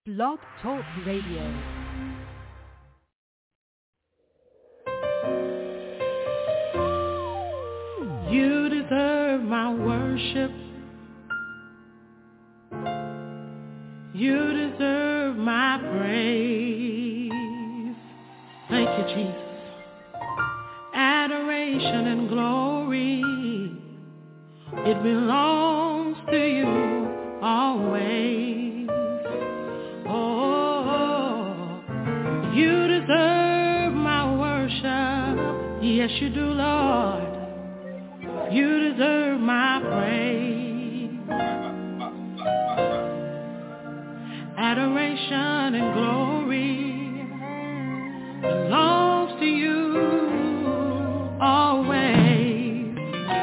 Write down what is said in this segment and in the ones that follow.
Blog Talk Radio. You deserve my worship. You deserve my praise. Thank you, Jesus. Adoration and glory, it belongs to you always. Oh, you deserve my worship. Yes, you do, Lord. You deserve my praise. Adoration and glory belongs to you always.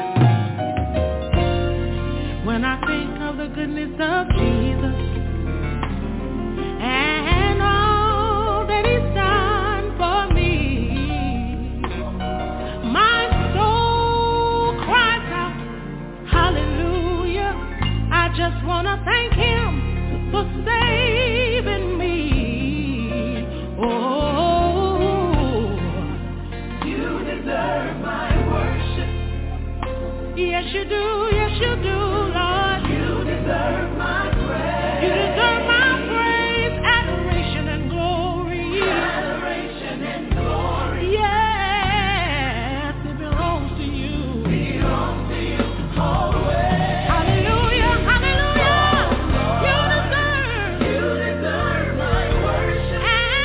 When I think of the goodness of Jesus and all that He's done for me, my soul cries out, hallelujah. I just want to thank Him for saving me. Oh, you deserve my worship. Yes, you do. Yes, you do, Lord. You deserve my praise. You deserve my praise. Adoration and glory. Adoration and glory. Yes, it belongs to you. Belongs to you always. Hallelujah. Hallelujah. You deserve my worship.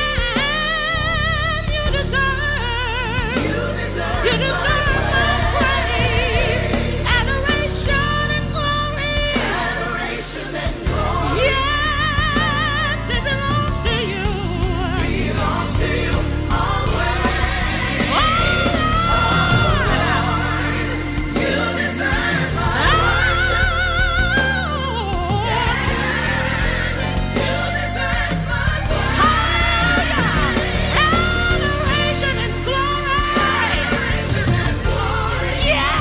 And you deserve my praise. Adoration and glory. Adoration and glory. Yes, it belongs to you. Belongs to you always. Oh, you deserve my worship. You deserve my adoration and glory. Adoration and glory. Yeah.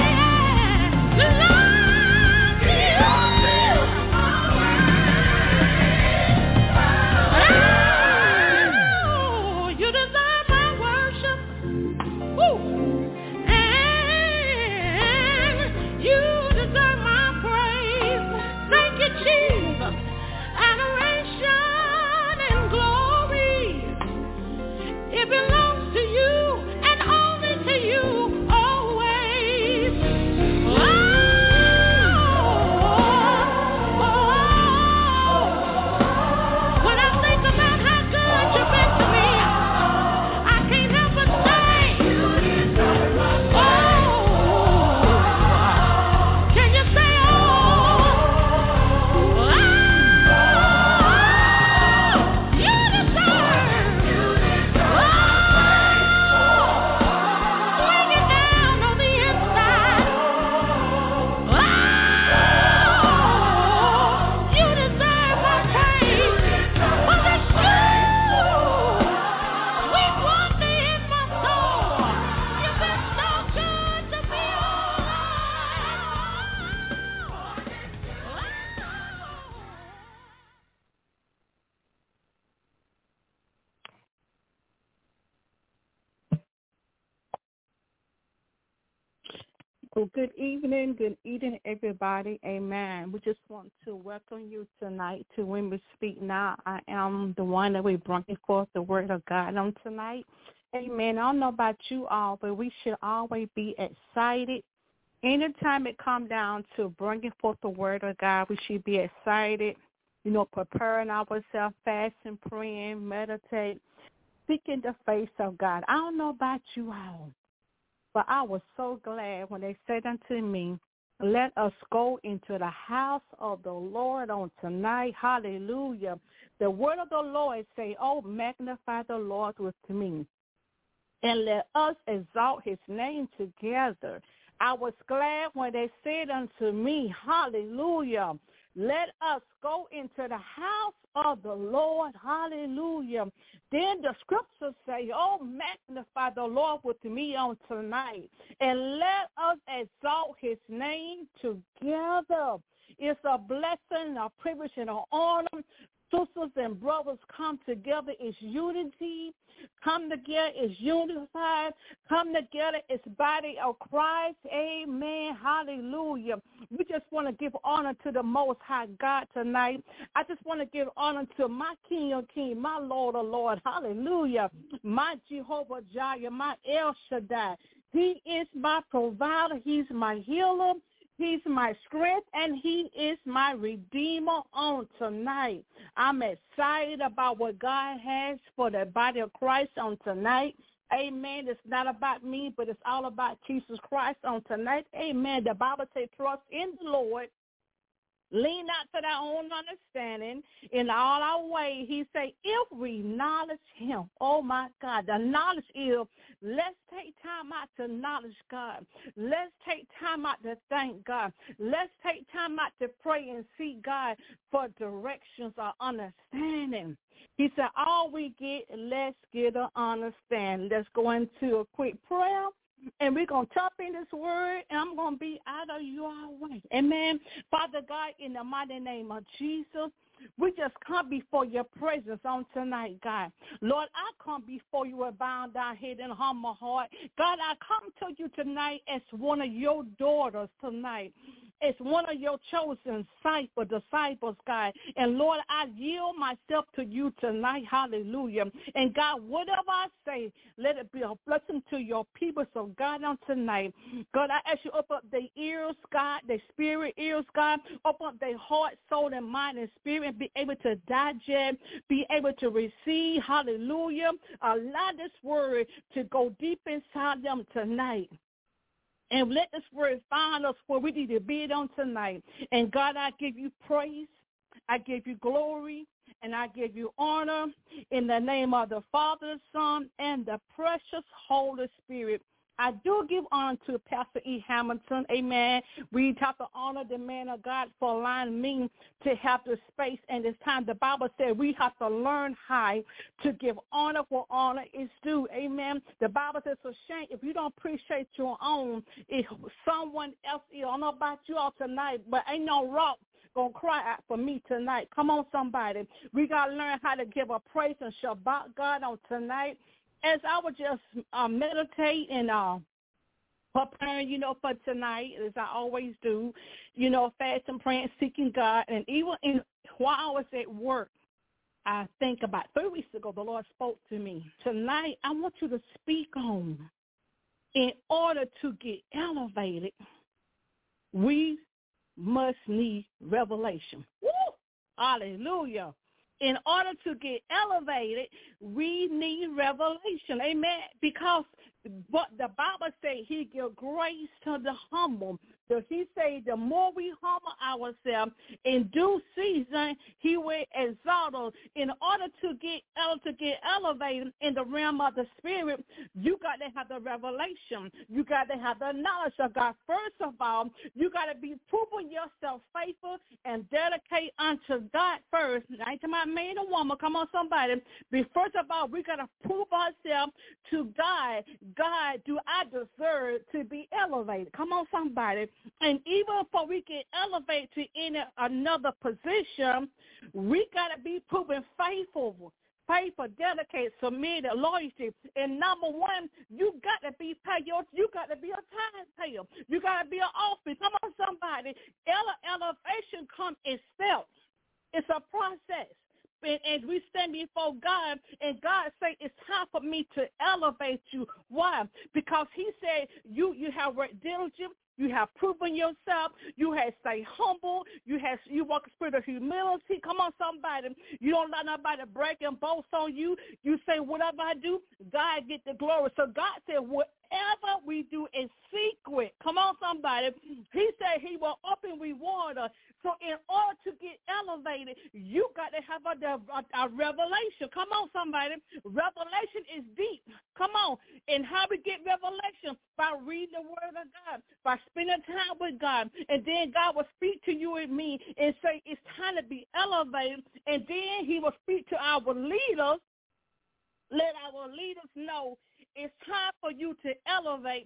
Oh, you deserve my worship. Woo. And you deserve my praise. Thank you, Jesus. Adoration and glory, it belongs to you and only to you always. When I think about how good you've been to me, I can't help but say, can you say, you deserve. Bring it down on the inside. You deserve my praise. For the sweet wonder in my soul. You've been so good to me, Well, good evening, everybody. Amen. We just want to welcome you tonight to When We Speak Now. I am the one that will bring forth the word of God on tonight. Amen. I don't know about you all, but we should always be excited. Anytime it comes down to bringing forth the word of God, we should be excited, preparing ourselves, fasting, praying, meditate, seeking the face of God. I don't know about you all, but I was so glad when they said unto me, let us go into the house of the Lord on tonight. Hallelujah. The word of the Lord say, oh, magnify the Lord with me, and let us exalt his name together. I was glad when they said unto me, hallelujah, let us go into the house of the Lord. Hallelujah. Then the scriptures say, oh, magnify the Lord with me on tonight, and let us exalt his name together. It's a blessing, a privilege, and an honor sisters and brothers come together is unity. Come together is unified. Come together is body of Christ. Amen. Hallelujah. We just want to give honor to the Most High God tonight. I just want to give honor to my King of Kings, my Lord of Lords. Hallelujah. My Jehovah Jireh, my El Shaddai. He is my provider. He's my healer. He's my strength, and he is my redeemer on tonight. I'm excited about what God has for the body of Christ on tonight. Amen. It's not about me, but it's all about Jesus Christ on tonight. Amen. The Bible says, trust in the Lord. Lean not to thy own understanding. In all our way, he say, if we acknowledge him, oh my God, the knowledge is, let's take time out to acknowledge God. Let's take time out to thank God. Let's take time out to pray and seek God for directions or understanding. He said, all we get, let's get an understanding. Let's go into a quick prayer. And we're going to tap in this word, and I'm going to be out of your way. Amen. Father God, in the mighty name of Jesus, we just come before your presence on tonight, God. Lord, I come before you with bowed down head and humble heart. God, I come to you tonight as one of your daughters tonight. It's one of your chosen disciples, God. And, Lord, I yield myself to you tonight. Hallelujah. And, God, whatever I say, let it be a blessing to your people. So, God, on tonight, God, I ask you to open up their ears, God, their spirit ears, God. Open up their heart, soul, and mind and spirit, and be able to digest, be able to receive. Hallelujah. Allow this word to go deep inside them tonight. And let this word find us where we need to be on tonight. And, God, I give you praise. I give you glory. And I give you honor in the name of the Father, the Son, and the precious Holy Spirit. I do give honor to Pastor E. Hamilton. Amen. We have to honor the man of God for allowing me to have the space and this time. The Bible said we have to learn how to give honor where honor is due. Amen. The Bible says it's a shame if you don't appreciate your own, if someone else, I don't know about you all tonight, but ain't no rock going to cry out for me tonight. Come on, somebody. We got to learn how to give a praise and Shabbat God on tonight. As I would just meditate and preparing, for tonight, as I always do, fasting, praying, seeking God. And even while I was at work, I think about 3 weeks ago, the Lord spoke to me. Tonight, I want you to speak on, in order to get elevated, we must need revelation. Woo! Hallelujah. In order to get elevated, we need revelation. Amen. Because what the Bible says, he gives grace to the humble. So he said the more we humble ourselves, in due season, he will exalt us. In order to get elevated in the realm of the spirit, you got to have the revelation. You got to have the knowledge of God. First of all, you got to be proving yourself faithful and dedicate unto God first. I ain't talking about man or woman. Come on, somebody. But first of all, we got to prove ourselves to God. God, do I deserve to be elevated? Come on, somebody. And even before we get elevated to another position, we got to be proven faithful, dedicated, submitted, loyalty. And number one, you got to be paid. You got to be a time payer. You got to be an office. Come on, somebody. Elevation comes itself. It's a process. And we stand before God, and God say, it's time for me to elevate you. Why? Because he said you have worked diligent, you have proven yourself, you have stayed humble, you walk a spirit of humility. Come on, somebody. You don't let nobody brag and boast on you. You say, whatever I do, God get the glory. So God said, whatever we do in secret, come on, somebody, he said he will open reward us. So in order to get elevated, you got to have a revelation. Come on, somebody. Revelation is deep. Come on. And how we get revelation? By reading the word of God, by spending time with God. And then God will speak to you and me and say, it's time to be elevated. And then he will speak to our leaders. Let our leaders know it's time for you to elevate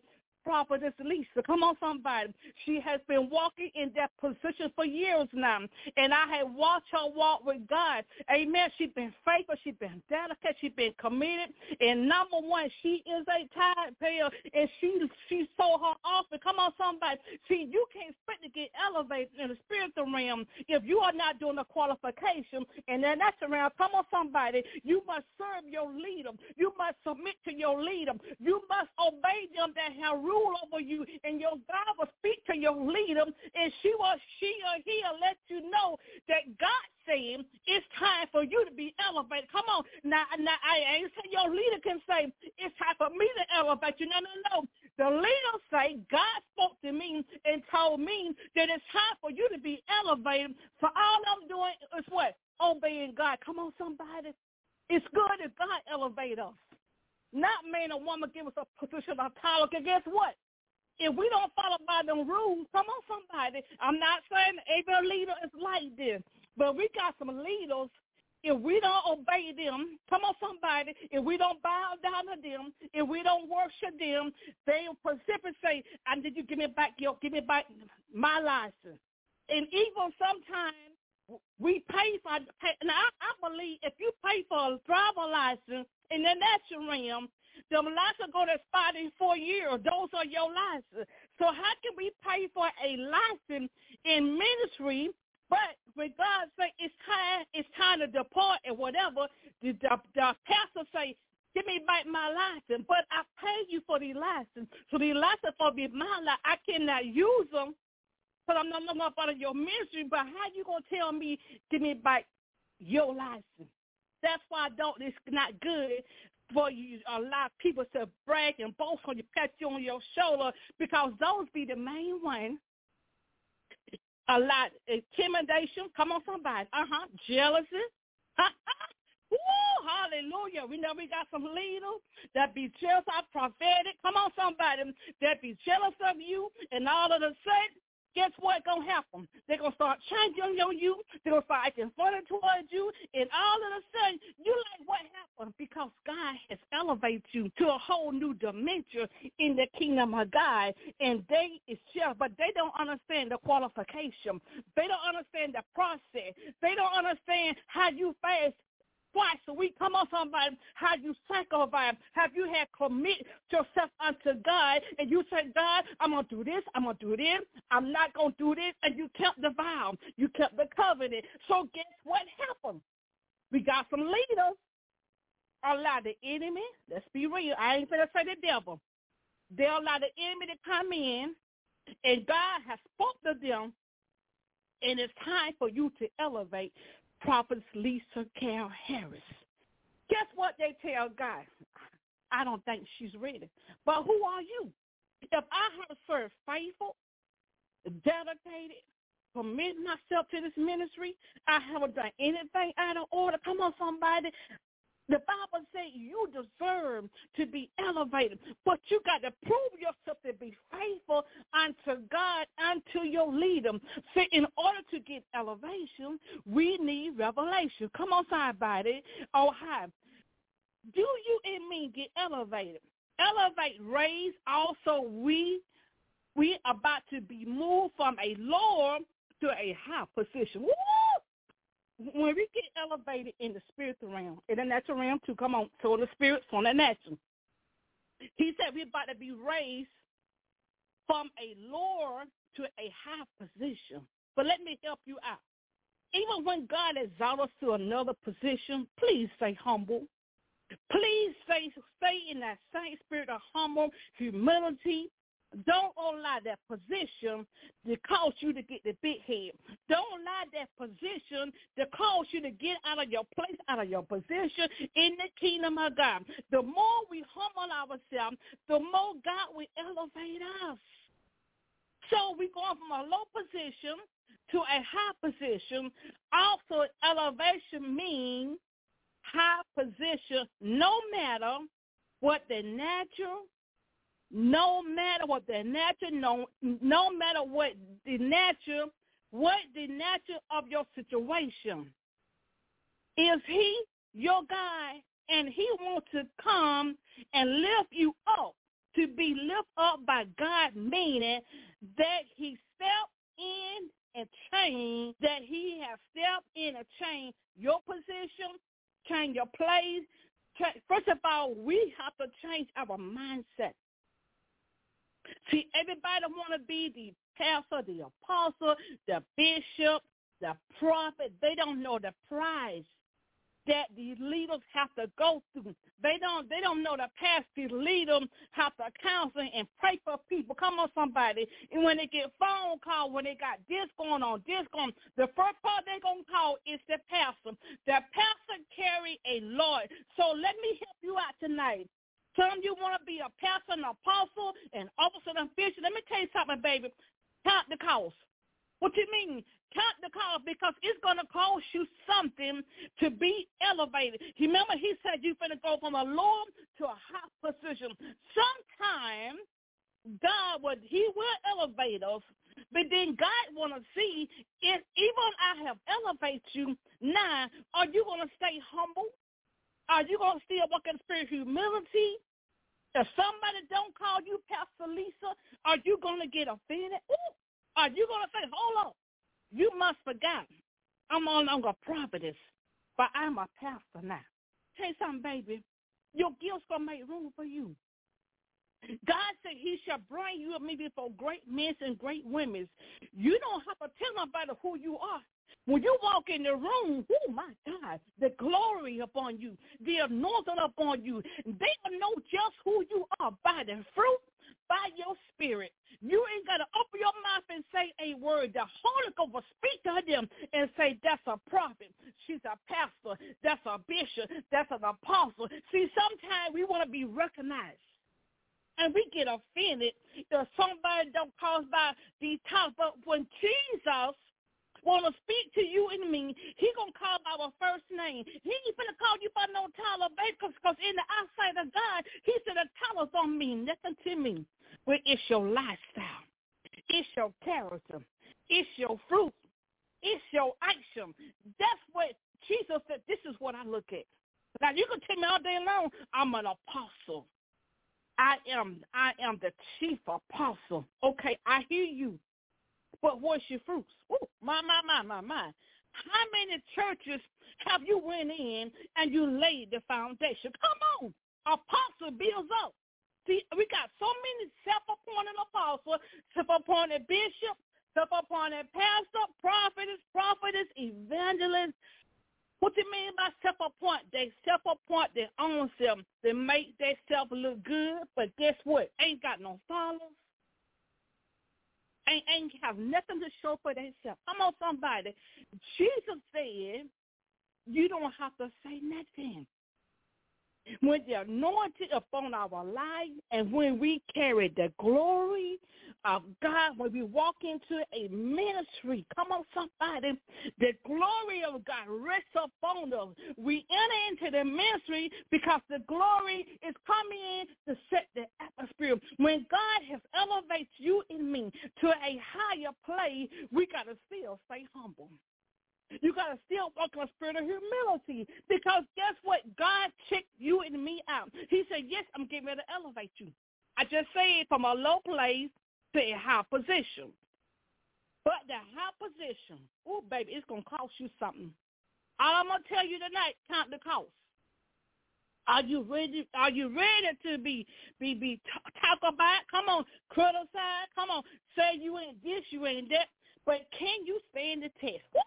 Prophetess Lisa. Come on, somebody. She has been walking in that position for years now, and I have watched her walk with God. Amen. She's been faithful. She's been dedicated. She's been committed. And number one, she is a tithe payer, and she sold her offering. Come on, somebody. See, you can't expect to get elevated in the spiritual realm if you are not doing a qualification. And then that's around. Come on, somebody. You must serve your leader. You must submit to your leader. You must obey them that have rule over you. And your God will speak to your leader, and she or he'll let you know that God saying it's time for you to be elevated. Come on. Now I ain't saying your leader can say it's time for me to elevate you. No. The leader say God spoke to me and told me that it's time for you to be elevated. So all I'm doing is what? Obeying God. Come on, somebody. It's good if God elevate us. Not man or woman give us a position of power. Because guess what? If we don't follow by them rules, come on, somebody. I'm not saying every leader is like this, but we got some leaders. If we don't obey them, come on, somebody. If we don't bow down to them, if we don't worship them, they will specifically say, "I need you give me back my license." And even sometimes we pay for. Now I believe if you pay for a driver license in the natural realm, the license go to expire in 4 years. Those are your licenses. So how can we pay for a license in ministry, but when God say it's time to depart and whatever, the pastor say, "Give me back my license," but I paid you for the license. So the license for be my license. I cannot use them because I'm not part of your ministry. But how you gonna tell me give me back your license? That's why it's not good for you a lot of people to brag and boast on you, pat you on your shoulder, because those be the main one. A lot intimidation. Come on, somebody. Jealousy. Woo, hallelujah. We know we got some leaders that be jealous of prophetic. Come on, somebody. That be jealous of you, and all of a sudden, guess what's going to happen? They're going to start changing on you. They're going to start acting funny towards you. And all of a sudden, you like, what happened? Because God has elevated you to a whole new dimension in the kingdom of God. And they is jealous, but they don't understand the qualification. They don't understand the process. They don't understand how you fast twice a week. Come on, somebody. How you sacrifice? Have you had commit yourself unto God, and you say, "God, I'm going to do this, I'm going to do this, I'm not going to do this," and you kept the vow. You kept the covenant. So guess what happened? We got some leaders. Allow the enemy, let's be real, I ain't going to say the devil. They allow the enemy to come in, and God has spoke to them, and it's time for you to elevate Prophetess Lisa Carol Harris. Guess what they tell God? I don't think she's ready. But who are you? If I have served faithful, dedicated, commit myself to this ministry, I haven't done anything out of order. Come on, somebody. The Bible says you deserve to be elevated, but you got to prove yourself to be faithful unto God, unto your leader. So in order to get elevation, we need revelation. Come on, somebody. Oh, hi. Do you and me get elevated? Elevate, raise. Also, we about to be moved from a lower to a high position. Woo! When we get elevated in the spiritual realm, in the natural realm too, come on, so the spirit, from the natural. He said we're about to be raised from a lower to a high position. But let me help you out. Even when God exalts us to another position, please stay humble. Please stay in that same spirit of humble humility. Don't allow that position to cause you to get the big head. Don't allow that position to cause you to get out of your place, out of your position in the kingdom of God. The more we humble ourselves, the more God will elevate us. So we're going from a low position to a high position. Also, elevation means high position, no matter what the natural, no matter what the nature of your situation. Is he your God, and he wants to come and lift you up to be lifted up by God, meaning that he stepped in and changed, that he has stepped in and changed your position, change your place. First of all, we have to change our mindset. See, everybody want to be the pastor, the apostle, the bishop, the prophet. They don't know the price that the leaders have to go through. They don't know the past. The leaders have to counsel and pray for people. Come on, somebody. And when they get phone call, when they got this going on, the first part they're going to call is the pastor. The pastor carry a Lord. So let me help you out tonight. Some of you want to be a pastor, an apostle, an officer, an official. Let me tell you something, baby. Count the cost. What you mean? Count the cost, because it's going to cost you something to be elevated. Remember, he said you're going to go from a low to a high position. Sometimes God will elevate us, but then God want to see if even I have elevated you, now, are you going to stay humble? Are you going to still walk in spiritual humility? If somebody don't call you Pastor Lisa, are you going to get offended? Ooh, are you going to say, hold on, you must forget, I'm no longer a prophetess, but I'm a pastor now. Tell you something, baby. Your gifts going to make room for you. God said he shall bring you and me before great men and great women. You don't have to tell nobody who you are. When you walk in the room, oh, my God, the glory upon you, the anointing upon you, they will know just who you are by the fruit, by your spirit. You ain't got to open your mouth and say a word. The Holy Ghost will speak to them and say, that's a prophet. She's a pastor. That's a bishop. That's an apostle. See, sometimes we want to be recognized. And we get offended if somebody don't call us by these titles. But when Jesus want to speak to you and me, he going to call by our first name. He ain't going to call you by no title, baby, because in the eyesight of God, he said the titles don't mean nothing to me. Well, it's your lifestyle. It's your character. It's your fruit. It's your action. That's what Jesus said. This is what I look at. Now, you can tell me all day long, I'm an apostle. I am the chief apostle. Okay, I hear you. But what's your fruits? Oh, my. How many churches have you went in and you laid the foundation? Come on. Apostle builds up. See, we got so many self-appointed apostles, self-appointed bishop, self-appointed pastor, prophetess, evangelist. What do you mean by self-appoint? They self-appoint their own self. They make themselves look good, but guess what? Ain't got no followers. Ain't have nothing to show for themselves. Come on, somebody. Jesus said, you don't have to say nothing. When the anointing upon our life and when we carry the glory of God, when we walk into a ministry, come on, somebody, the glory of God rests upon us. We enter into the ministry because the glory is coming in to set the atmosphere. When God has elevated you and me to a higher place, we got to still stay humble. You got to still walk in a spirit of humility because guess what? God checked you and me out. He said, yes, I'm getting ready to elevate you. I just said from a low place to a high position. But the high position, oh, baby, it's going to cost you something. All I'm going to tell you tonight, count the cost. Are you ready? Are you ready to be talk about? Come on, criticize. Come on, say you ain't this, you ain't that. But can you stand the test? Woo!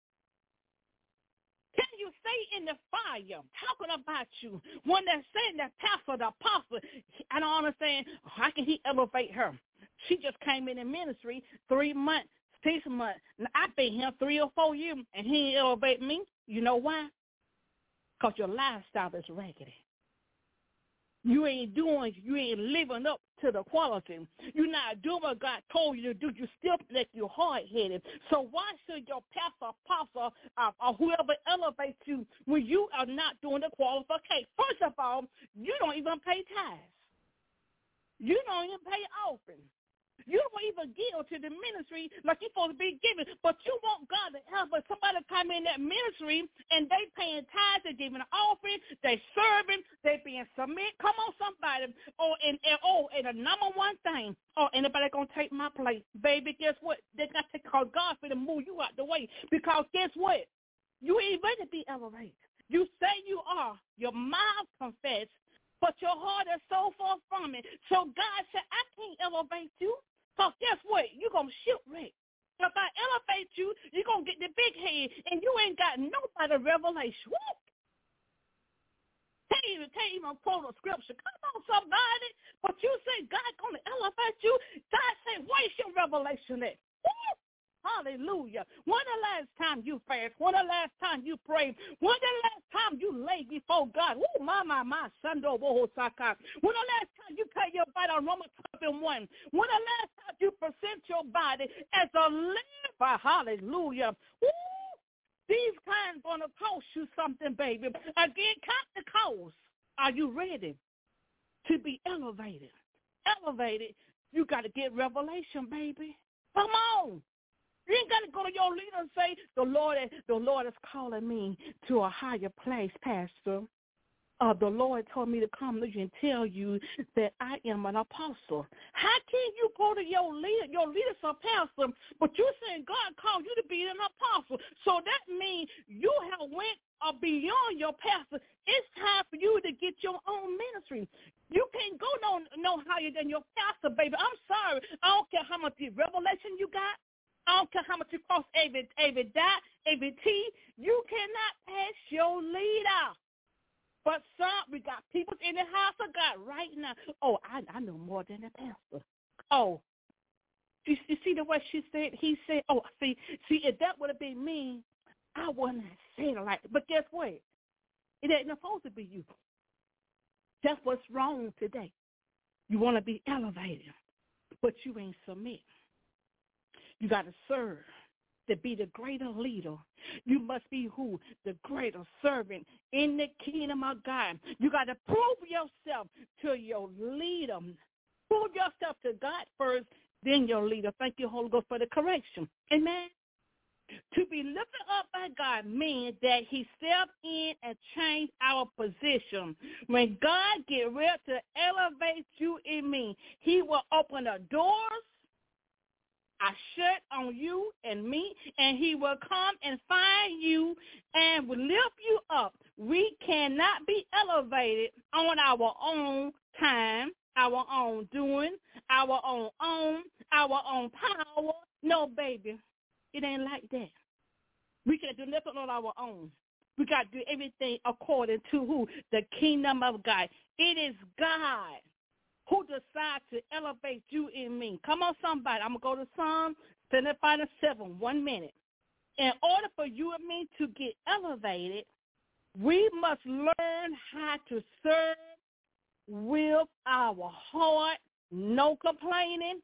Can you stay in the fire talking about you when they're saying that pastor, the apostle, I don't understand, how can he elevate her? She just came in ministry 3 months, 6 months. Now, I've been here 3 or 4 years, and he ain't elevate me. You know why? Because your lifestyle is raggedy. You ain't living up to the quality. You're not doing what God told you to do. You still like you're hard-headed. So why should your pastor, apostle, or whoever elevates you when you are not doing the qualification? First of all, you don't even pay tithes. You don't even pay offering. You don't even give to the ministry like you're supposed to be giving, but you want God to help. But somebody come in that ministry and they paying tithes, they giving an offering, they serving, they being submit. Come on, somebody. And the number one thing, anybody gonna take my place, baby? Guess what? They got to call God for to move you out the way, because guess what? You ain't ready to be elevated. You say you are. Your mouth confess, but your heart is so far from it. So God said, I can't elevate you. Because guess what? You're going to shipwreck. If I elevate you, you're going to get the big head, and you ain't got nobody revelation. Woo! Can't even quote a scripture. Come on, somebody. But you say God's going to elevate you. God say, where's your revelation at? Woo! Hallelujah. When the last time you fast? When the last time you prayed? When the last time you lay before God? Oh, my, Sando Bohosaka. When the last time you pay your body on Romans 12:1? When the last time you present your body as a liver? Hallelujah. Woo! These kinds going to cost you something, baby. Again, count the cost. Are you ready to be elevated? Elevated. You got to get revelation, baby. Come on. You ain't got to go to your leader and say, the Lord is calling me to a higher place, Pastor. The Lord told me to come to you and tell you that I am an apostle. How can you go to your leader? Your leader's a pastor, but you're saying God called you to be an apostle. So that means you have went beyond your pastor. It's time for you to get your own ministry. You can't go no higher than your pastor, baby. I'm sorry. I don't care how much revelation you got. I don't care how much you cross every dot, every T. You cannot pass your leader. But we got people in the house of God right now. Oh, I know more than a pastor. Oh, you see the way she said? He said, oh, see, if that would have been me, I wouldn't have said it like that. But guess what? It ain't supposed to be you. That's what's wrong today. You want to be elevated, but you ain't submit. You got to serve to be the greater leader. You must be who? The greater servant in the kingdom of God. You got to prove yourself to your leader. Prove yourself to God first, then your leader. Thank you, Holy Ghost, for the correction. Amen. To be lifted up by God means that he stepped in and changed our position. When God get ready to elevate you and me, he will open the doors I shut on you and me, and he will come and find you and will lift you up. We cannot be elevated on our own time, our own doing, our own power. No, baby, it ain't like that. We can't do nothing on our own. We got to do everything according to who? The kingdom of God. It is God who decides to elevate you and me. Come on, somebody. I'm going to go to Psalm 75:7, 1 minute. In order for you and me to get elevated, we must learn how to serve with our heart. No complaining.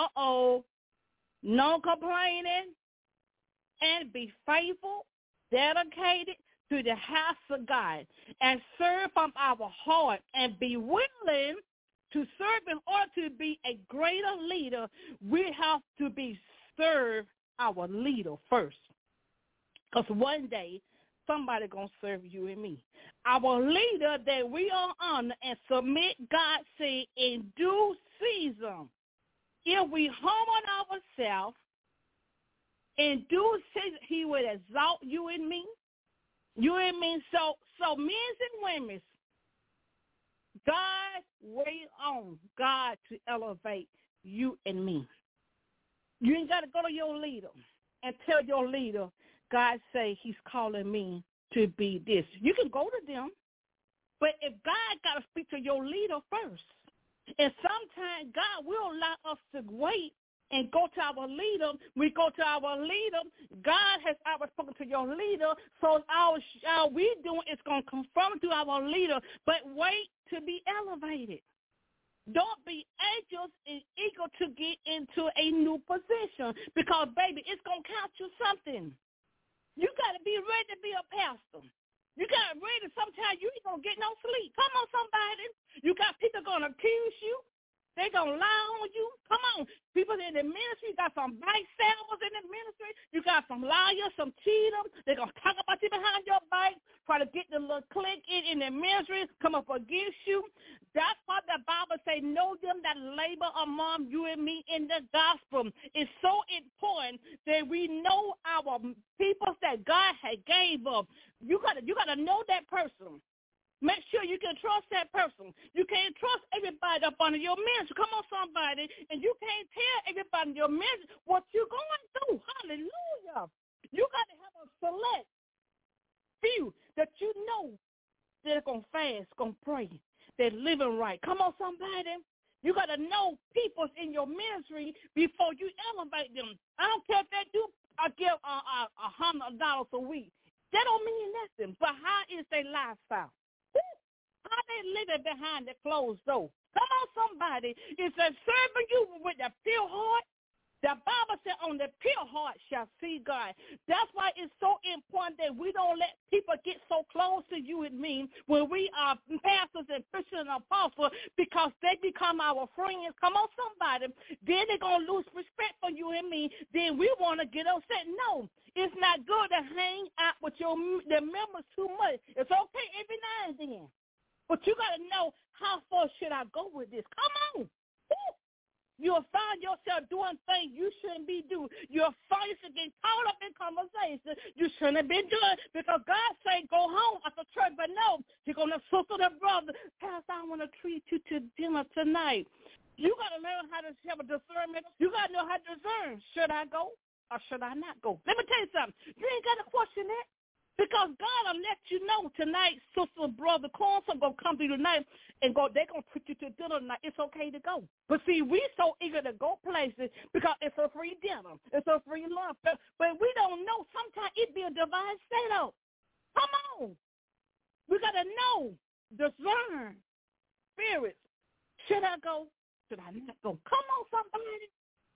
No complaining. And be faithful, dedicated to the house of God. And serve from our heart and be willing to serve. In order to be a greater leader, we have to be serve our leader first. Because one day, somebody going to serve you and me. Our leader that we are honor and submit, God said, in due season. If we humble ourselves, in due season, he will exalt you and me. You and me. So men and women, God wait on God to elevate you and me. You ain't got to go to your leader and tell your leader, God say he's calling me to be this. You can go to them, but if God got to speak to your leader first, and sometimes God will allow us to wait and go to our leader. We go to our leader. God has already spoken to your leader, so all we doing is going to confirm to our leader, but wait to be elevated. Don't be anxious and eager to get into a new position because, baby, it's going to count you something. You got to be ready to be a pastor. You got to be ready. Sometimes you ain't going to get no sleep. Come on, somebody. You got people going to accuse you. They're going to lie on you. Come on. People in the ministry, you got some backstabbers in the ministry. You got some liars, some cheaters. They're going to talk about you behind your back, try to get the little clique in the ministry, come up against you. That's why the Bible say, know them that labor among you and me in the gospel. It's so important that we know our people that God had gave us. You gotta know that person. Make sure you can trust that person. You can't trust everybody up under your ministry. Come on, somebody. And you can't tell everybody in your ministry what you're going through. Hallelujah. You got to have a select few that you know they're going to fast, going to pray. They're living right. Come on, somebody. You got to know people in your ministry before you elevate them. I don't care if they do give $100 a week. That don't mean nothing. But how is their lifestyle? How they living behind the closed door? Come on, somebody. If they're serving you with a pure heart, the Bible said on the pure heart shall see God. That's why it's so important that we don't let people get so close to you and me when we are pastors and Christians and apostles, because they become our friends. Come on, somebody. Then they're going to lose respect for you and me. Then we want to get upset. No, it's not good to hang out with the members too much. It's okay every now and then. But you got to know, how far should I go with this? Come on. Woo. You'll find yourself doing things you shouldn't be doing. You'll find yourself getting caught up in conversation you shouldn't have been doing, because God say go home after church. But no, you're going to sister the brother, Pastor, I want to treat you to dinner tonight. You got to learn how to have a discernment. You got to know how to discern. Should I go or should I not go? Let me tell you something. You ain't got to question that. Because God will let you know tonight, sister, brother, I'm going to come to you tonight and they're going to put you to dinner tonight. It's okay to go. But see, we so eager to go places because it's a free dinner. It's a free lunch. But we don't know. Sometimes it be a divine setup. Come on. We got to know, discern spirits. Should I go? Should I not go? Come on, somebody.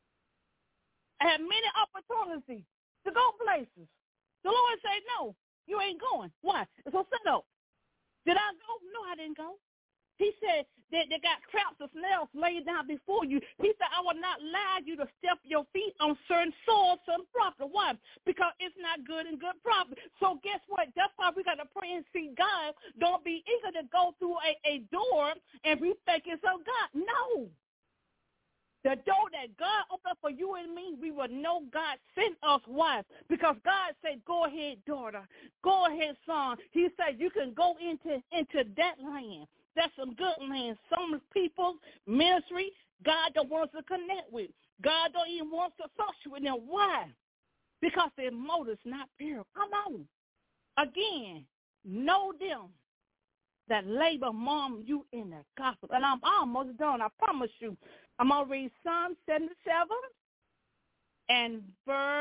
I have many opportunities to go places. The Lord said, no, you ain't going. Why? It's a setup. Did I go? No, I didn't go. He said that they got traps of snails laid down before you. He said, I will not allow you to step your feet on certain soil, certain property. Why? Because it's not good and good property. So guess what? That's why we got to pray and see God. Don't be eager to go through a door and we think it's of God. No. The door that God opened for you and me, we will know God sent us. Why? Because God said, go ahead, daughter. Go ahead, son. He said you can go into that land. That's some good land. Some people, ministry, God don't want us to connect with. God don't even want us to associate with them. Why? Because their motive's not pure. Come on. Again, know them that labor among you in the gospel. And I'm almost done, I promise you. I'm going to read Psalm 77 and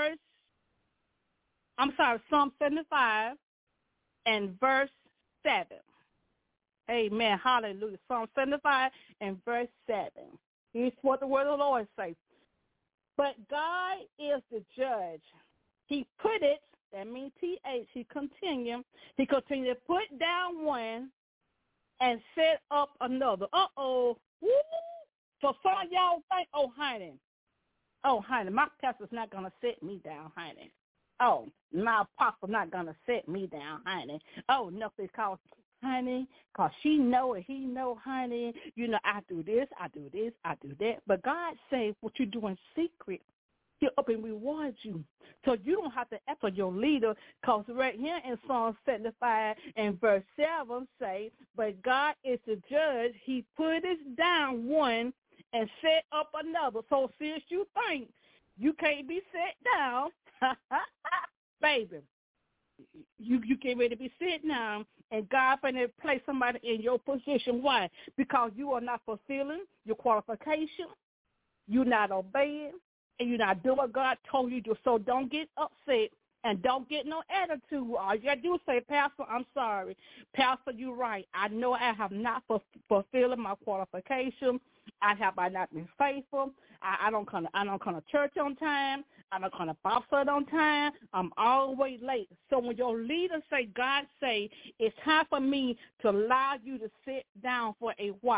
Psalm 75 and verse 7. Amen. Hallelujah. Psalm 75 and verse 7. Here's what the word of the Lord says. But God is the judge. He put it, that means T-H, he continued to put down one and set up another. Uh-oh. Woo! So some of y'all think, honey, my pastor's not going to set me down, honey. Oh, my apostle's not going to set me down, honey. Oh, no, because, honey, because she know and he know, honey, I do this, I do that. But God says what you do in secret, he'll up and reward you. So you don't have to ask for your leader, because right here in Psalm 75 and verse 7 say, but God is the judge. He put down one and set up another. So since you think you can't be set down, baby, you get ready to be set down, and God finna place somebody in your position. Why? Because you are not fulfilling your qualification. You're not obeying, and you're not doing what God told you to do. So don't get upset and don't get no attitude. All you got to do is say, Pastor, I'm sorry. Pastor, you're right. I know I have not fulfilled my qualification. I not been faithful. I don't come to church on time. I don't come to Bible study on time. I'm always late. So when your leader say, God say, it's time for me to allow you to sit down for a while.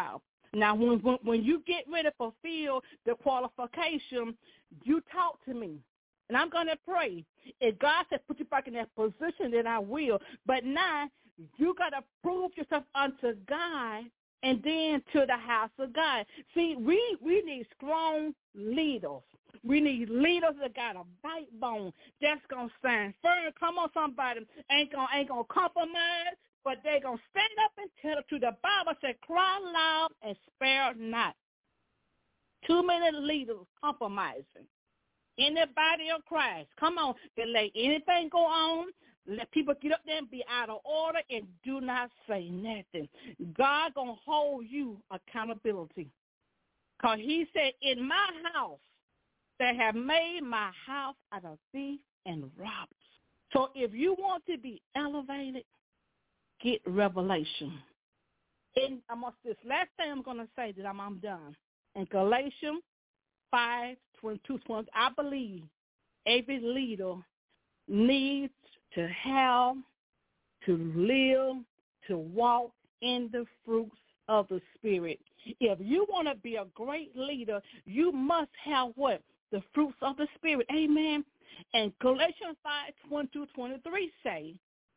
Now, when you get ready to fulfill the qualification, you talk to me. And I'm going to pray. If God said put you back in that position, then I will. But now you got to prove yourself unto God and then to the house of God. See, we need strong leaders. We need leaders that got a backbone that's going to stand firm. Come on, somebody. Ain't gonna compromise, but they going to stand up and tell the truth. The Bible said, cry loud and spare not. Too many leaders compromising. In the body of Christ. Come on. They let anything go on. Let people get up there and be out of order and do not say nothing. God going to hold you accountability. Because he said, in my house, they have made my house out of thieves and robbers. So if you want to be elevated, get revelation. And this last thing I'm going to say that I'm done. In Galatians 5:22, I believe every leader needs to have, to live, to walk in the fruits of the Spirit. If you want to be a great leader, you must have what? The fruits of the Spirit. Amen. And Galatians 5:22-23 say,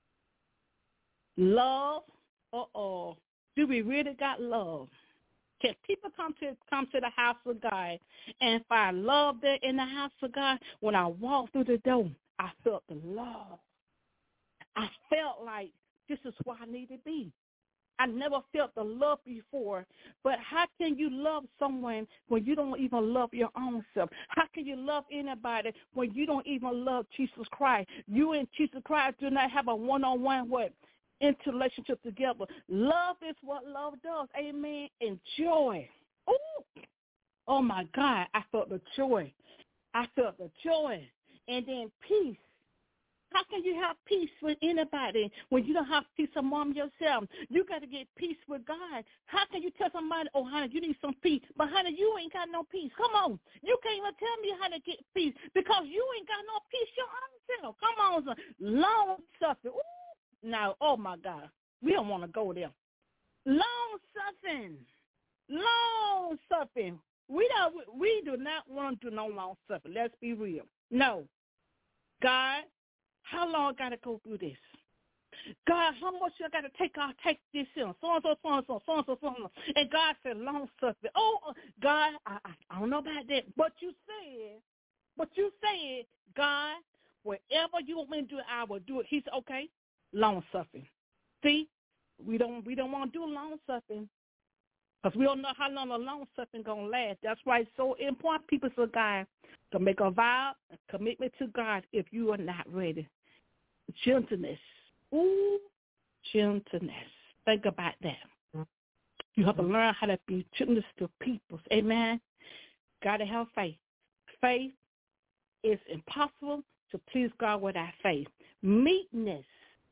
love, do we really got love? Can people come to the house of God and find love there in the house of God? When I walked through the door, I felt the love. I felt like this is where I need to be. I never felt the love before. But how can you love someone when you don't even love your own self? How can you love anybody when you don't even love Jesus Christ? You and Jesus Christ do not have a one-on-one interrelationship together. Love is what love does. Amen. And joy. Ooh. Oh, my God. I felt the joy. And then peace. How can you have peace with anybody when you don't have peace among yourself? You got to get peace with God. How can you tell somebody, oh, honey, you need some peace? But, honey, you ain't got no peace. Come on. You can't even tell me how to get peace because you ain't got no peace your own self. Come on, son. Long suffering. Ooh. Now, oh, my God. We don't want to go there. Long suffering. We do not want to do no long suffering. Let's be real. No. God, how long I got to go through this? God, how much I got to take this in? So. And God said, long suffering. Oh, God, I don't know about that. But you said, God, whatever you want me to do, I will do it. He said, okay, long suffering. See, we don't want to do long suffering because we don't know how long the long suffering going to last. That's why it's so important, people, so God, to make a vow, a commitment to God if you are not ready. Gentleness. Ooh, gentleness. Think about that. You have to learn how to be gentleness to people. Amen. Got to have faith. Faith is impossible to please God without faith. Meekness.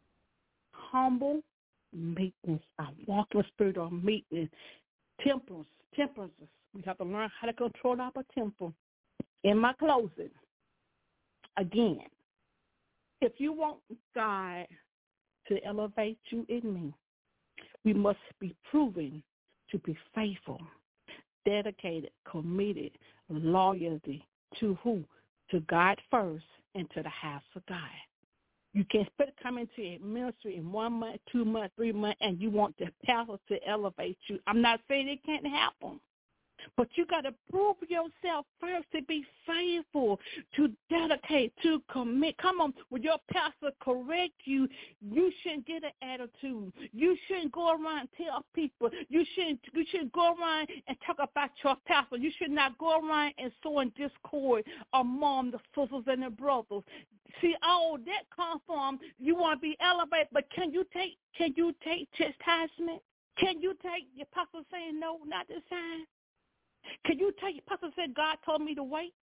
Humble meekness. I walk in the spirit of meekness. Temperance. We have to learn how to control our temper. In my closing, again, if you want God to elevate you in me, we must be proven to be faithful, dedicated, committed, loyalty to who? To God first and to the house of God. You can't come into a ministry in 1 month, 2 months, 3 months, and you want the pastor to elevate you. I'm not saying it can't happen. But you got to prove yourself first to be faithful, to dedicate, to commit. Come on, when your pastor correct you, you shouldn't get an attitude. You shouldn't go around and tell people. You shouldn't go around and talk about your pastor. You should not go around and sow in discord among the sisters and the brothers. See, all that comes from you want to be elevated, but can you take chastisement? Can you take your pastor saying no, not this time? Can you take your pastor saying God told me to wait?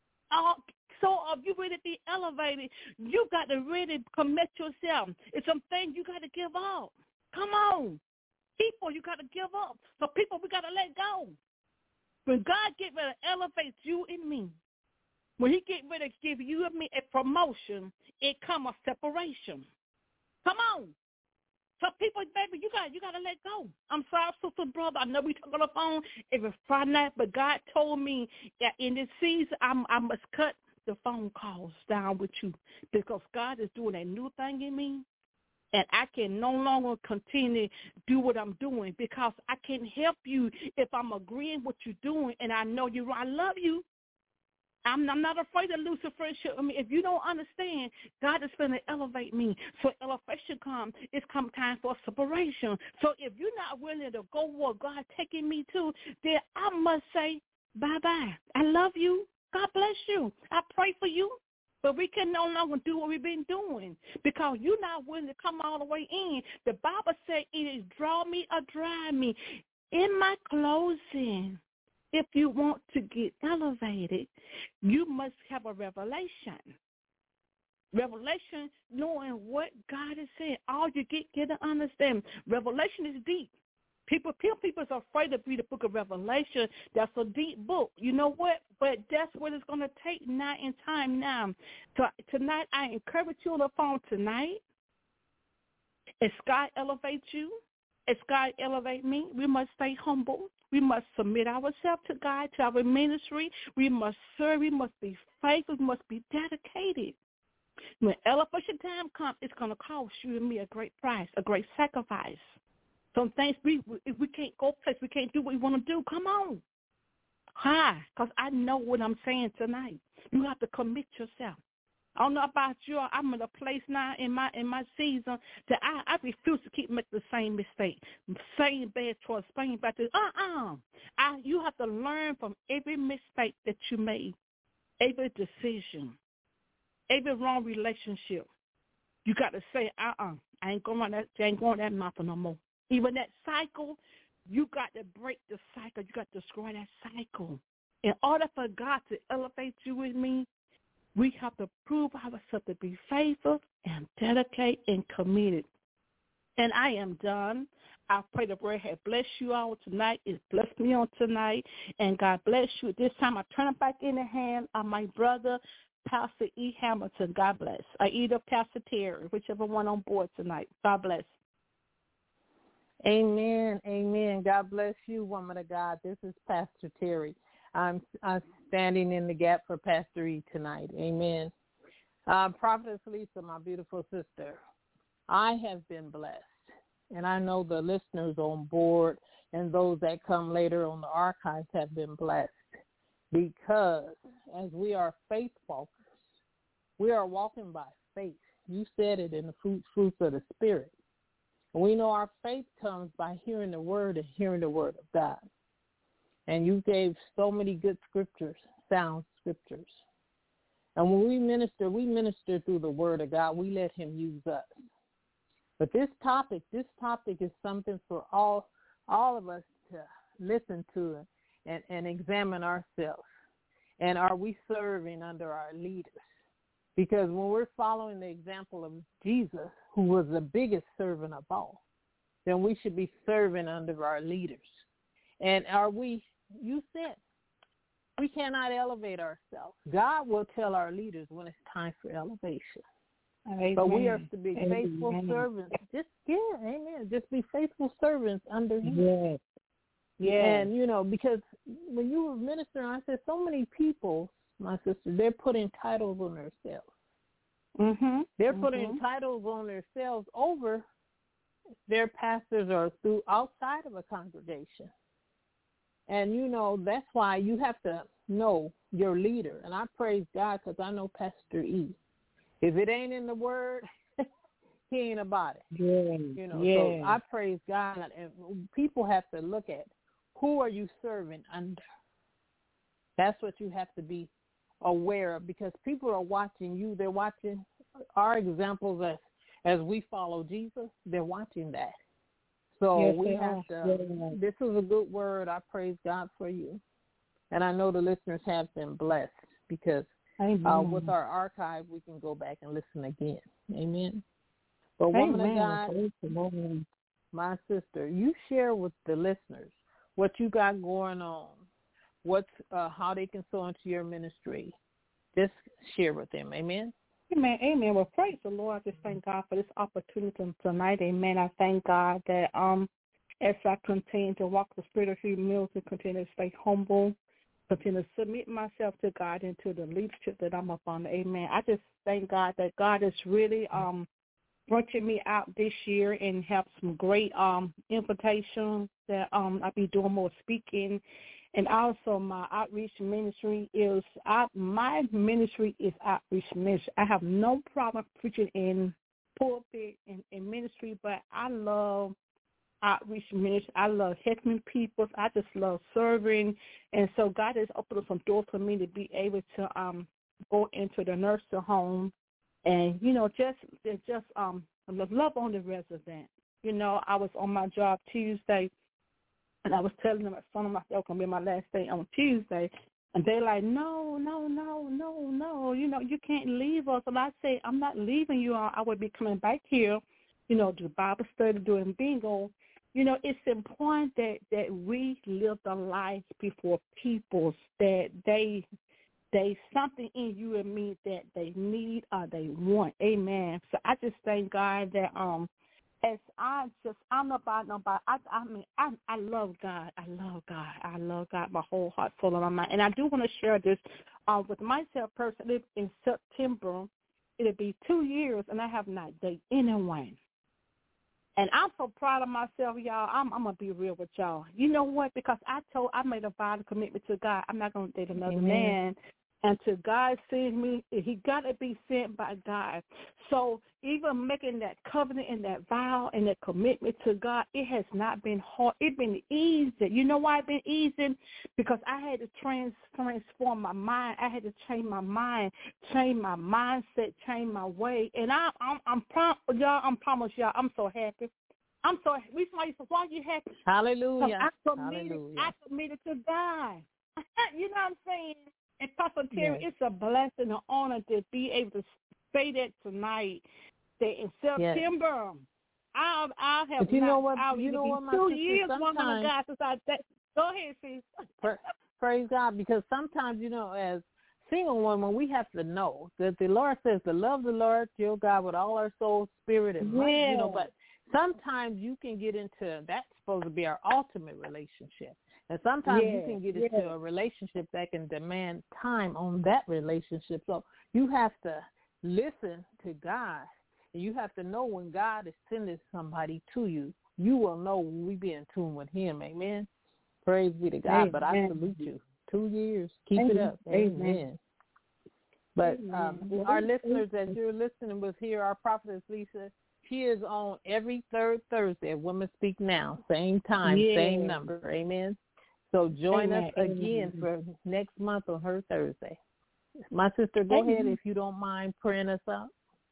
So if you really be elevated, you got to really commit yourself. It's some things you got to give up. Come on. People, you got to give up. So people, we got to let go. When God get ready to elevate you and me, when he get ready to give you and me a promotion, it come a separation. Come on. So people, baby, you got to let go. I'm sorry, sister, brother. I know we talk on the phone every Friday night, but God told me that in this season I must cut the phone calls down with you because God is doing a new thing in me. And I can no longer continue to do what I'm doing because I can't help you if I'm agreeing with what you're doing and I know you're right. I love you. I'm not afraid to lose a friendship. I mean, if you don't understand, God is going to elevate me. So elevation comes. It's come time for separation. So if you're not willing to go where God taking me to, then I must say bye-bye. I love you. God bless you. I pray for you. But we can no longer do what we've been doing because you're not willing to come all the way in. The Bible said it is draw me or dry me. In my closing, if you want to get elevated, you must have a revelation. Revelation, knowing what God is saying. All you get to understand. Revelation is deep. People are afraid to read the book of Revelation. That's a deep book. You know what? But that's what it's going to take now in time now. So tonight, I encourage you on the phone tonight. As God elevates you, as God elevate me, we must stay humble. We must submit ourselves to God, to our ministry. We must serve. We must be faithful. We must be dedicated. When elevation time comes, it's going to cost you and me a great price, a great sacrifice. Some things if we can't go place, we can't do what we want to do. Come on. Why? Because I know what I'm saying tonight. You have to commit yourself. I don't know about you. I'm in a place now in my season that I refuse to keep making the same mistake, same bad choice, same bad choice. You have to learn from every mistake that you made, every decision, every wrong relationship. You got to say, I ain't going that mountain no more. Even that cycle, you got to break the cycle. You got to destroy that cycle. In order for God to elevate you and me, we have to prove ourselves to be faithful and dedicated and committed. And I am done. I pray the word has blessed you all tonight. It's blessed me on tonight. And God bless you. At this time, I turn it back in the hand of my brother, Pastor E. Hamilton. God bless. Or either Pastor Terry, whichever one on board tonight. God bless. Amen. Amen. God bless you, woman of God. This is Pastor Terry. I'm standing in the gap for Pastor E tonight. Amen. Prophetess Lisa, my beautiful sister, I have been blessed, and I know the listeners on board and those that come later on the archives have been blessed because as we are faith walkers, we are walking by faith. You said it in the fruits of the Spirit. We know our faith comes by hearing the word and hearing the word of God. And you gave so many good scriptures, sound scriptures. And when we minister through the word of God. We let him use us. But this topic is something for all of us to listen to and examine ourselves. And are we serving under our leaders? Because when we're following the example of Jesus, who was the biggest servant of all, then we should be serving under our leaders. And you said, we cannot elevate ourselves. God will tell our leaders when it's time for elevation. Amen. But we are to be faithful servants. Amen. Just be faithful servants under him. Yes. Yeah. And, because when you were ministering, I said so many people, my sister, they're putting titles on themselves. Mm-hmm. They're putting titles on themselves over their pastors or through outside of a congregation. And, that's why you have to know your leader. And I praise God because I know Pastor E. If it ain't in the word, he ain't about it. Yeah. So I praise God. And people have to look at who are you serving under. That's what you have to be aware of because people are watching you. They're watching our examples as we follow Jesus. They're watching that. So we have to, this is a good word. I praise God for you. And I know the listeners have been blessed because with our archive, we can go back and listen again. Amen. But woman of God, my sister, you share with the listeners what you got going on, how they can sow into your ministry. Just share with them. Amen. Amen, amen. Well, praise the Lord. I just thank God for this opportunity tonight. Amen. I thank God that as I continue to walk the spirit of humility, continue to stay humble, continue to submit myself to God and to the leadership that I'm up on. Amen. I just thank God that God is really branching me out this year and have some great invitations that I'll be doing more speaking. And also my outreach ministry is, my ministry is outreach ministry. I have no problem preaching in pulpit and in ministry, but I love outreach ministry. I love helping people. I just love serving. And so God has opened up some doors for me to be able to go into the nursing home and, just love on the resident. I was on my job Tuesday, and I was telling them at some of my stuff going to be my last day on Tuesday. And they're like, no, you can't leave us. And I say, I'm not leaving you. I would be coming back here, do Bible study, doing bingo. It's important that we live the life before people, that they something in you and me that they need or they want. Amen. So I just thank God that as I'm not about nobody. I love God. I love God. My whole heart, full of my mind. And I do want to share this with myself personally. In September, it'll be 2 years, and I have not dated anyone. And I'm so proud of myself, y'all. I'm gonna be real with y'all. You know what? Because I made a vow to commitment to God. I'm not gonna date another man. Until God sends me, he got to be sent by God. So even making that covenant and that vow and that commitment to God, it has not been hard. It's been easy. You know why it's been easy? Because I had to transform my mind. I had to change my mind, change my mindset, change my way. And I'm promise y'all, I'm so happy. I'm so happy. Why are you happy? Hallelujah. I committed to God. You know what I'm saying? And Pastor Terry, It's a blessing and honor to be able to say that tonight, that in September, I'll have but you know what, my 2 years, woman of God, since I go ahead, sis. Praise God, because sometimes, as single women, we have to know that the Lord says to love the Lord your God with all our soul, spirit, and might, but sometimes you can get into, that's supposed to be our ultimate relationship. And sometimes you can get into a relationship that can demand time on that relationship. So you have to listen to God. And you have to know when God is sending somebody to you. You will know when we be in tune with him. Amen. Praise be to God. Amen. But I salute you. 2 years. Keep it up. Amen. But our listeners, as you're listening with here, our prophetess Lisa, she is on every third Thursday at Women Speak Now. Same time, same number. Amen. So join us again for next month on her Thursday. My sister, go ahead if you don't mind praying us out.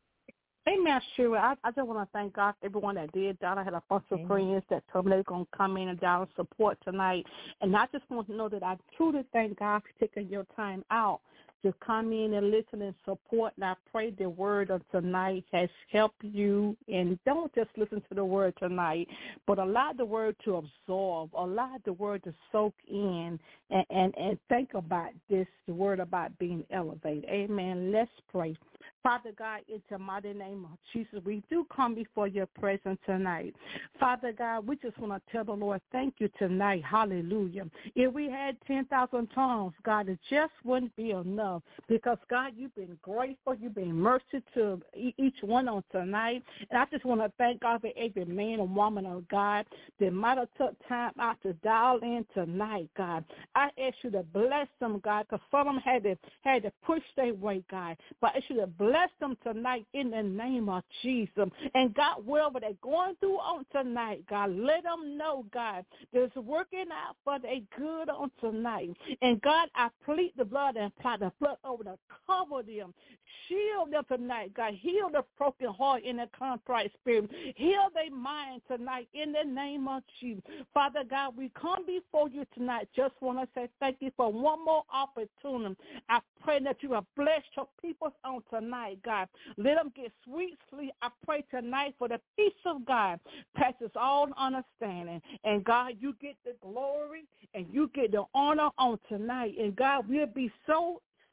Amen, sure. I just want to thank God for everyone that did that. I had a bunch of friends that told me they were going to come in and down and support tonight. And I just want to know that I truly thank God for taking your time out to come in and listen and support. And I pray the word of tonight has helped you. And don't just listen to the word tonight, but allow the word to absorb, allow the word to soak in, and think about this, the word about being elevated. Amen. Let's pray. Father God, in the mighty name of Jesus, we do come before your presence tonight. Father God, we just want to tell the Lord, thank you tonight. Hallelujah. If we had 10,000 tongues, God, it just wouldn't be enough because, God, you've been grateful. You've been mercy to each one on tonight. And I just want to thank God for every man and woman of God that might have took time out to dial in tonight, God. I ask you to bless them, God, because some of them had to push their way, God. But I should have blessed them tonight in the name of Jesus. And God, wherever they're going through on tonight, God, let them know, God, there's working out for their good on tonight. And God, I plead the blood and apply the blood over to cover them. Shield them tonight, God. Heal the broken heart in the contrite spirit. Heal their mind tonight in the name of Jesus. Father God, we come before you tonight. Just want to say thank you for one more opportunity. I pray that you have blessed your people on tonight, God. Let them get sweet sleep. I pray tonight for the peace of God passes all understanding. And God, you get the glory and you get the honor on tonight. And God, we'll be so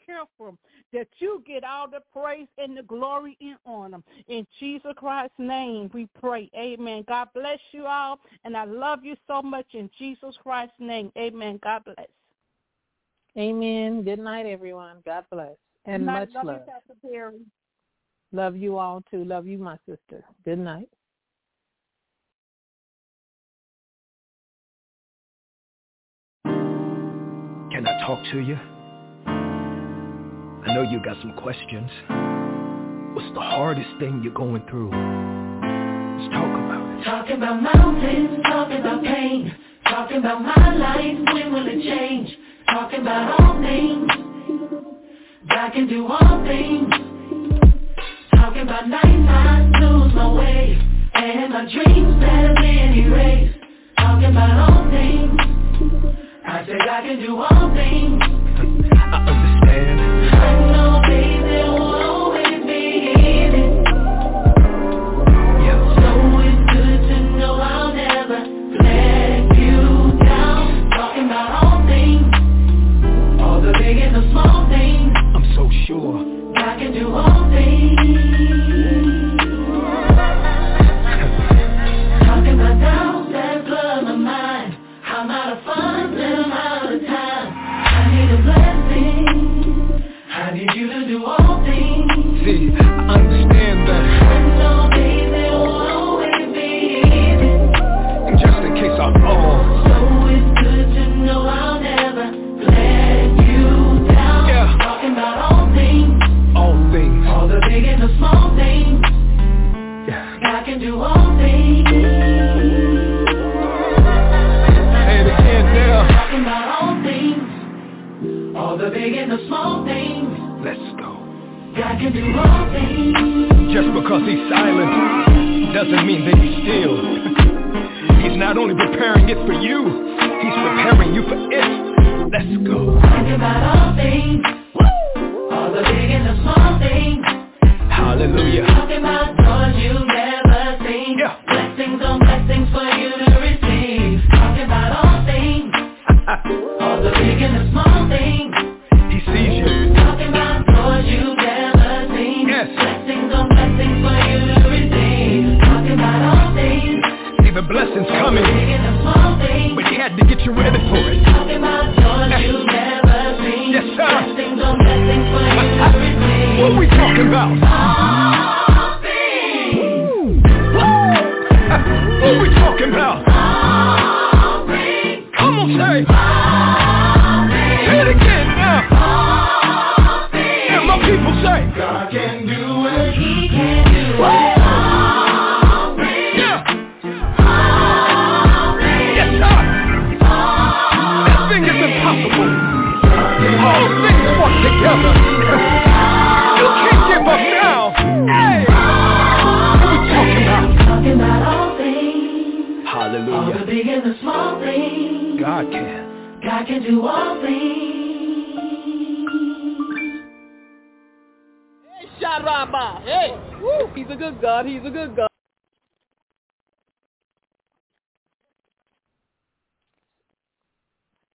careful that you get all the praise and the glory and honor. In Jesus Christ's name we pray. Amen. God bless you all, and I love you so much in Jesus Christ's name. Amen. God bless. Amen. Good night, everyone. God bless. And much love. Love you, Pastor Terry. Love you all, too. Love you, my sister. Good night. Can I talk to you? I know you got some questions. What's the hardest thing you're going through? Let's talk about it. Talking about mountains, talking about pain, talking about my life, when will it change? Talking about all things, God can do all things. Talking about nights I lose my way, and my dreams that have been erased. Talking about all things, I said I can do all things. I understand. I know, baby, there will always be healing. Yeah. So it's good to know I'll never let you down. Talking about all things, all the big and the small things. I'm so sure I can do all things. Talking about doubts that flood my mind. I'm out of funds and I'm out of time. I need a blessing. I need you to do all things. See, I understand that. I know, baby, there will always be healing. Just in case I fall. So it's good to know I'll never let you down. Yeah. Talking about all things. All things. All the big and the small things. Yeah. I can do all things. Say it again now. Talking about all things. All the big and the small things. Let's go. God can do all things. Just because he's silent doesn't mean that he's still. He's not only preparing it for you, he's preparing you for it. Let's go. Talking about all things. All the big and the small things. Hallelujah. Talking about doors you've never seen. Yeah. Blessings on blessings for you to receive. Talking about all things. All the big and the small things. He sees you. Talking about doors you've never seen. Yes. Blessings on blessings for you to receive. Talking about all things. See the blessings coming, Big and the small things. but he had to get you ready for it. Talking about doors you've never seen. Yes, sir. Blessings on blessings for you to receive. What we talking about? All things. What we talking about? All things. Come on, say. All things. Say it again now. All things. And my people say. God can do it. He can do it. All things. Yeah. All things. Yes, sir. Nothing is impossible. All things work together. You can't give up now. Hey. What we talking about? Talking about all things. All the Hallelujah. big and the small things. God can. God can do all things. Sharaba. Hey, woo, he's a good God. He's a good God.